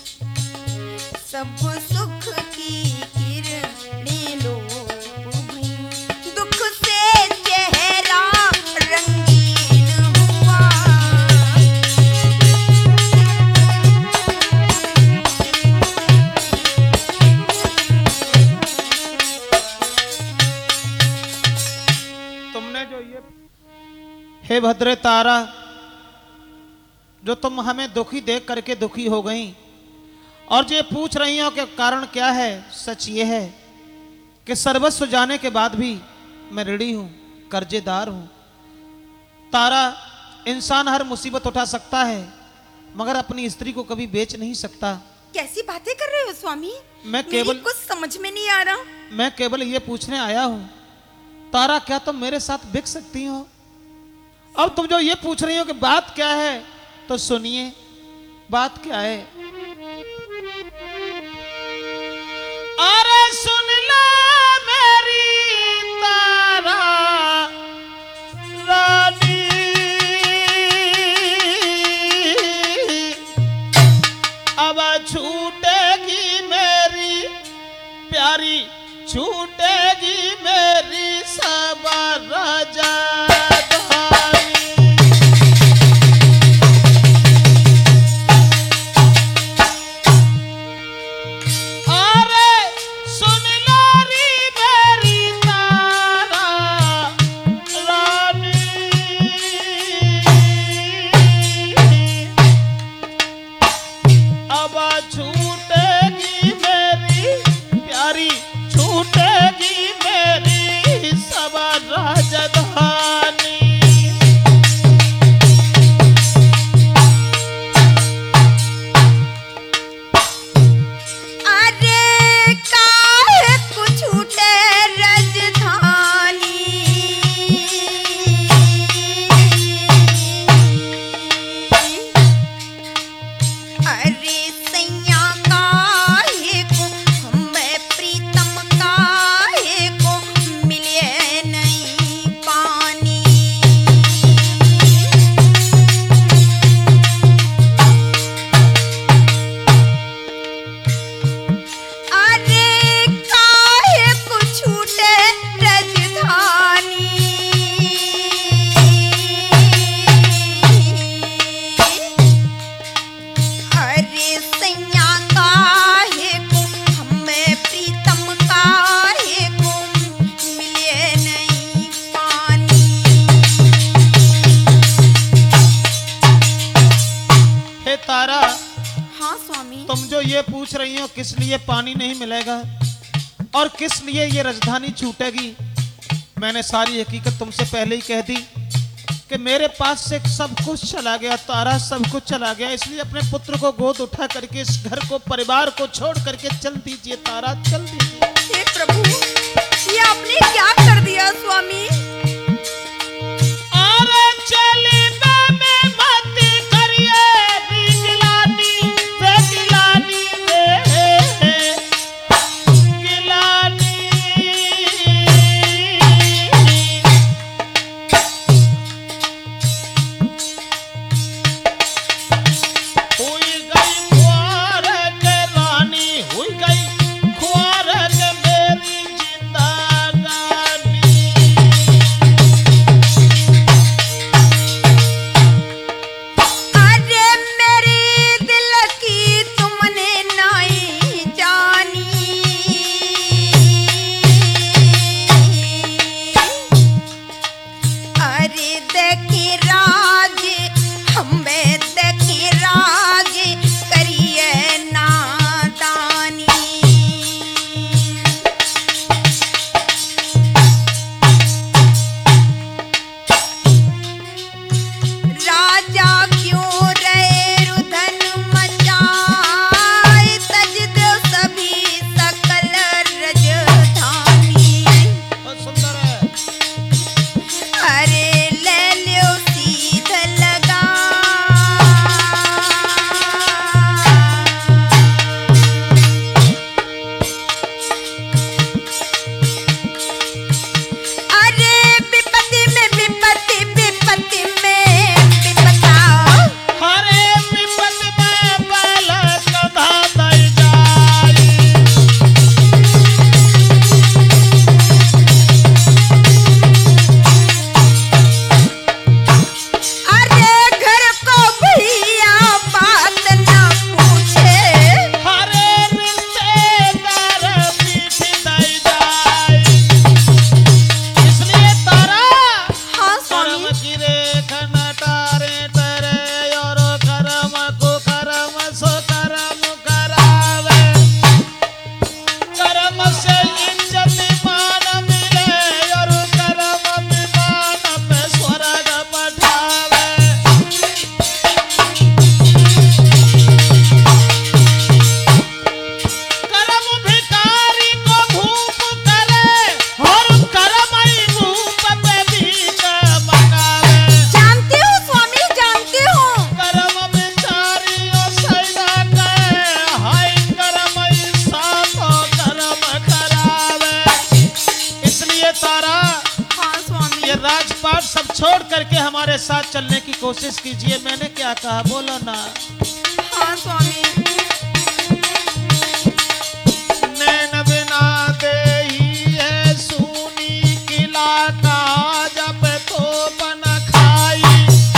सब सुख की किरणें लोप हुई, दुख से चेहरा रंगीन हुआ। तुमने जो ये, हे भद्रे तारा, जो तुम हमें दुखी देख करके दुखी हो गई और जो ये पूछ रही हो कि कारण क्या है, सच ये है कि सर्वस्व जाने के बाद भी मैं ऋणी हूं, कर्जेदार हूं। तारा, इंसान हर मुसीबत उठा सकता है मगर अपनी स्त्री को कभी बेच नहीं सकता। कैसी बातें कर रहे हो स्वामी? मैं केवल मेरी कुछ समझ में नहीं आ रहा। मैं केवल ये पूछने आया हूं, तारा, क्या तुम मेरे साथ बिक सकती हो? अब तुम जो ये पूछ रही हो कि बात क्या है, तो सुनिए बात क्या है। अरे सुन ला मेरी तारा रानी, अब छूटेगी मेरी प्यारी, छूटेगी मेरी सब रजधानी। अरे सुन लो री मेरी तारा रानी, अब छूटेगी मेरी प्यारी, छूटेगी मेरी सब राजधानी। अरे काहे को छूटे राजधानी, अरे सैया काहे को हमें प्रीतम काहे को मिले नहीं पानी। अरे काहे को छूटे राजधानी, अरे सैया काहे को हमें प्रीतम काहे को मिले नहीं पानी। हे तारा, हाँ स्वामी, तुम जो ये पूछ रही हो किस लिए पानी नहीं मिलेगा और किस लिए ये राजधानी छूटेगी, मैंने सारी हकीकत तुमसे पहले ही कह दी कि मेरे पास से सब कुछ चला गया, तारा सब कुछ चला गया, इसलिए अपने पुत्र को गोद उठा करके इस घर को, परिवार को छोड़ करके चल दीजिए तारा, चल दीजिए। हे प्रभु, ये आपने क्या कर दिया स्वामी? अरे चली में मत करिए गिलानी रे, गिलानी रे, गिलानी। हुई गई ख्वार के रानी, हुई गई ख्वार के मेरी जिंदगानी। अरे मेरी दिल की तुमने नहीं जानी, अरे देखी राज हमें, देखी राज करिए नादानी। राजा क्यों रहे रुदन मचाए, तज दो सभी सकल रजधानी। बहुत सुंदर है। अरे ले लो सीध लगा, अरे विपत्ति में विपत्ति, विपत्ति में विपत्ता। हरे विपद में पहले कधा दई जाई। अरे घर को भैया बात न पूछे, हरे रिश्तेदार पीठ दई जाई। इसलिए तारा हाँ कर्म स्वामी। की रेखन तारे तरे, और कर्म को कर्म सो कर्म करावे। कर्म से इज्जत मान मिले, और कर्म विमान पे स्वर्ग पठावे। कर्म भिखारी को भूप करे, और कर्म ही भूप पे भीख मंगावे। जानती हूँ स्वामी, जानती हूँ। कर्म भिखारी ओ सैदा कहे, हाय कर्म ही साथो कर्म करावे। इसलिए तारा हाँ स्वामी। ये राजपाट सब छोड़ करके हमारे साथ चलने की कोशिश कीजिए। मैंने क्या कहा, बोलो ना। हाँ स्वामी। नैन बिना देही है सूनी, किला का जब तो बन खाई।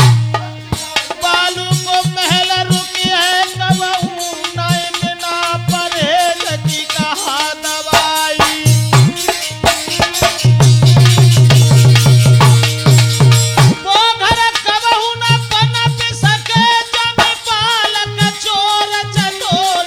बालू को महल रुकी है कबहू, नए बिना परहेज की कहा दवाई। वो घर कबहू न पनप सके, जब पालक चोर चटोर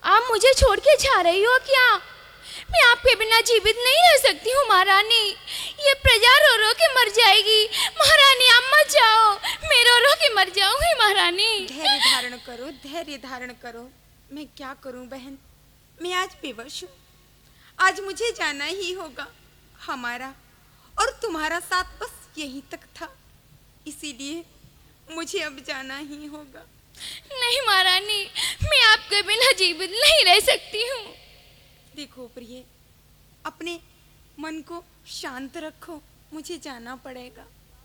आप मुझे छोड़ के जा रही हो क्या? मैं आपके बिना जीवित नहीं रह सकती हूँ महारानी। ये प्रजा रो रो के मर जाएगी। महारानी आप मत जाओ, मैं रो रो के मर जाऊंगी महारानी। धैर्य धारण करो, धैर्य धारण करो। मैं क्या करूं बहन, मैं आज बेवश हूँ। आज मुझे जाना ही होगा। हमारा और तुम्हारा साथ बस यहीं तक था, इसीलिए मुझे अब जाना ही होगा। नहीं महारानी, मैं आपके बिना जीवित नहीं रह सकती हूँ। देखो प्रिय, अपने मन को शांत रखो, मुझे जाना पड़ेगा।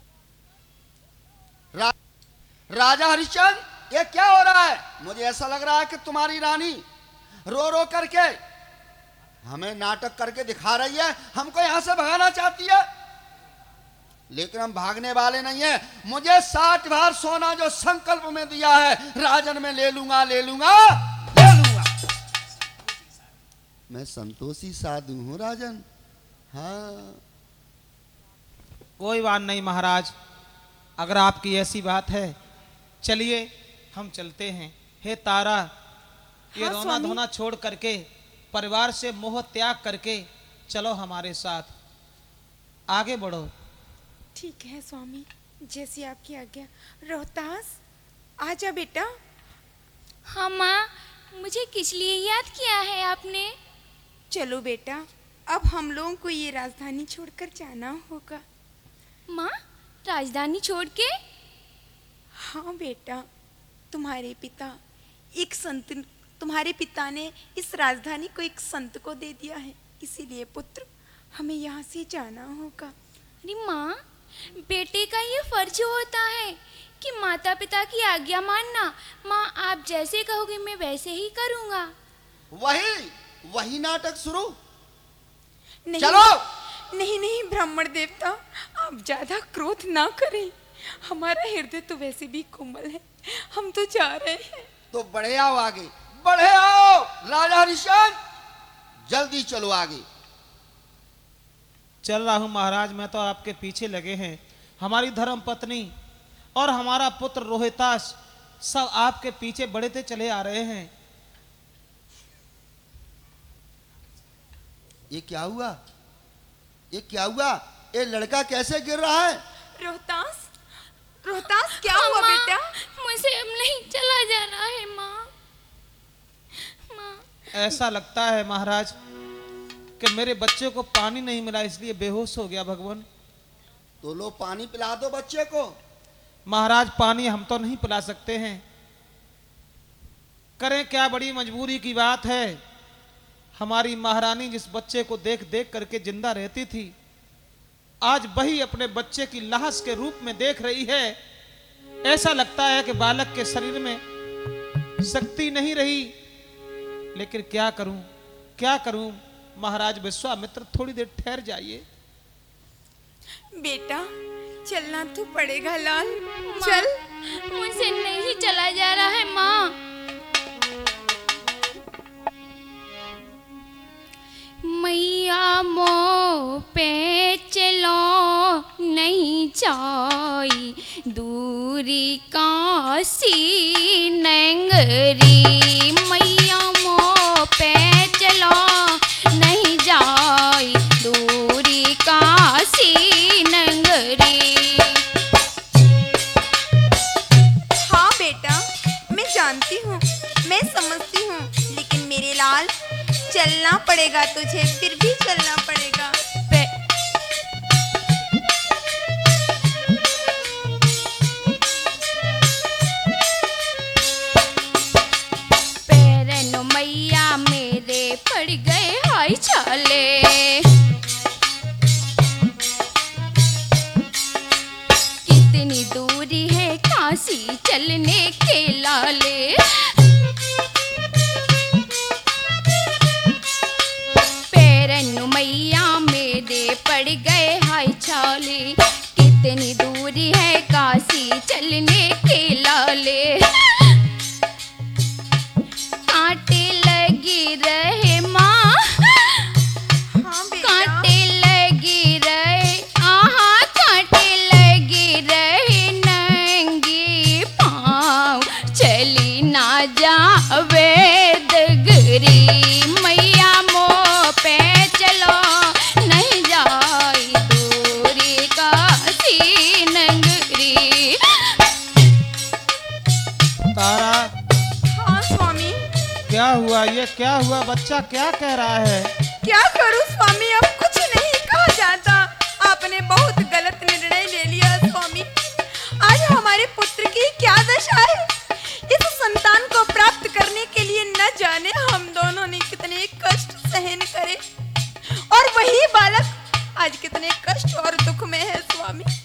रा, राजा हरिश्चंद्र, ये क्या हो रहा है? मुझे ऐसा लग रहा है कि तुम्हारी रानी रो रो करके हमें नाटक करके दिखा रही है, हमको यहां से भगाना चाहती है। लेकिन हम भागने वाले नहीं है। मुझे साठ बार सोना जो संकल्प में दिया है, राजन में ले लूंगा ले लूंगा ले लूंगा। मैं संतोषी साधु हूं राजन। हाँ, कोई बात नहीं महाराज, अगर आपकी ऐसी बात है चलिए हम चलते हैं। हे तारा, ये हाँ, रोना स्वामी। धोना छोड़ करके, परिवार से मोह त्याग करके चलो हमारे साथ, आगे बढ़ो। ठीक है स्वामी, जैसी आपकी आज्ञा। रोहतास, आजा बेटा। हाँ माँ, मुझे किस लिए याद किया है आपने? चलो बेटा, अब हम लोगों को ये राजधानी छोड़कर जाना होगा। माँ, राजधानी छोड़ के? हाँ बेटा, तुम्हारे पिता एक संत तुम्हारे पिता ने इस राजधानी को एक संत को दे दिया है, इसीलिए पुत्र हमें यहाँ से जाना होगा। अरे माँ, बेटे का ये फर्ज होता है कि माता पिता की आज्ञा मानना। माँ, आप जैसे कहोगे मैं वैसे ही करूँगा। वही वही नाटक शुरू। नहीं, चलो। नहीं नहीं ब्राह्मण देवता, आप ज्यादा क्रोध ना करें। हमारा हृदय तो वैसे भी कोमल है, हम तो जा रहे हैं। तो बढ़े आओ आगे, बढ़े आओ राजा हरिश्चंद्र, जल्दी चलो आगे। चल रहा हूँ महाराज, मैं तो आपके पीछे लगे हैं। हमारी धर्म पत्नी और हमारा पुत्र रोहितास सब आपके पीछे बढ़ते चले आ रहे हैं। ये क्या हुआ? ये क्या हुआ? ये लड़का कैसे गिर रहा है? रोहतास, रोहतास क्या हाँ, हुआ माँ, बेटा? मुझे अब नहीं चला जाना है माँ। माँ, ऐसा लगता है महाराज कि मेरे बच्चे को पानी नहीं मिला, इसलिए बेहोश हो गया। भगवान, तो लो पानी पिला दो बच्चे को। महाराज पानी हम तो नहीं पिला सकते हैं, करें क्या, बड़ी मजबूरी की बात है। हमारी महारानी जिस बच्चे को देख देख करके जिंदा रहती थी, आज वही अपने बच्चे की लाश के रूप में देख रही है। ऐसा लगता है कि बालक के शरीर में शक्ति नहीं रही, लेकिन क्या करूं क्या करूं। महाराज विश्वामित्र, थोड़ी देर ठहर जाइए। बेटा, चलना तो पड़ेगा लाल, माँ, चल। मुझसे नहीं चला जा रहा है माँ। मैया मो पे चलो नहीं जाई, दूरी काशी नंगरी। मैया मो पे चलो नहीं जाई, दूरी काशी नंगरी। हाँ बेटा, मैं जानती हूँ, मैं समझती हूँ, लेकिन मेरे लाल चलना पड़ेगा तुझे, फिर भी चलना पड़ेगा। पे, पैरन मैया मेरे पड़ गए हाय छाले। कितनी दूरी है काशी चलने के लाले। मैया मेरे पड़ गए हाय छाले, कितनी दूरी है काशी चलने के लाले। कांटे लगी रहे माँ, हाँ बेटा। कांटे लगी रहे, आहा कांटे लगी रहे नंगे पाँव, चली ना जावे डगरी। हुआ? ये क्या हुआ? बच्चा क्या कह रहा है? क्या करूं स्वामी, अब कुछ नहीं कहा जाता। आपने बहुत गलत निर्णय ले लिया स्वामी। आज हमारे पुत्र की क्या दशा है। इस संतान को प्राप्त करने के लिए न जाने हम दोनों ने कितने कष्ट सहन करे, और वही बालक आज कितने कष्ट और दुख में है स्वामी।